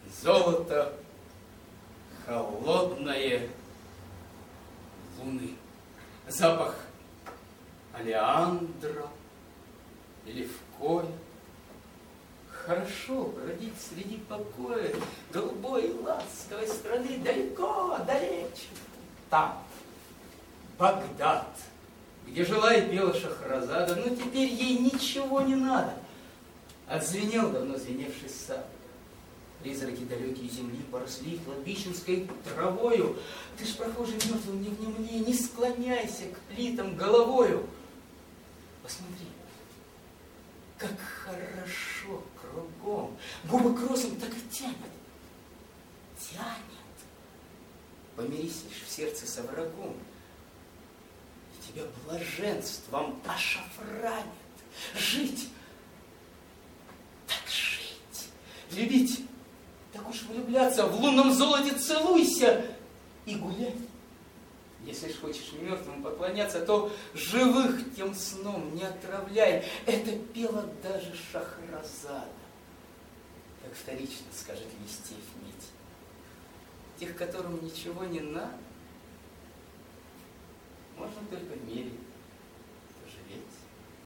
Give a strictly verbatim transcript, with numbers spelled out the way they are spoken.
золото холодное луны, запах олеандра и левкоя. Хорошо бродить среди покоя голубой и ласковой страны, далеко, далече. Там Багдад, где жила и пела Шахразада, но теперь ей ничего не надо. Отзвенел давно звеневший сад. Призраки далекие земли поросли кладбищенской травою. Ты ж, прохожий мертвым, не внемли, не склоняйся к плитам головою. Посмотри, как хорошо кругом. Губы к розам так и тянет. Тянет. Помирись лишь в сердце со врагом, и тебя блаженством ошафранит. Жить, так жить. Любить, так уж влюбляться. В лунном золоте целуйся и гуляй. Если ж хочешь мертвым поклоняться, то живых тем сном не отравляй. Это пела даже Шахразада. Как вторично скажет Листьев медь. Тех, которым ничего не надо, можно только мерить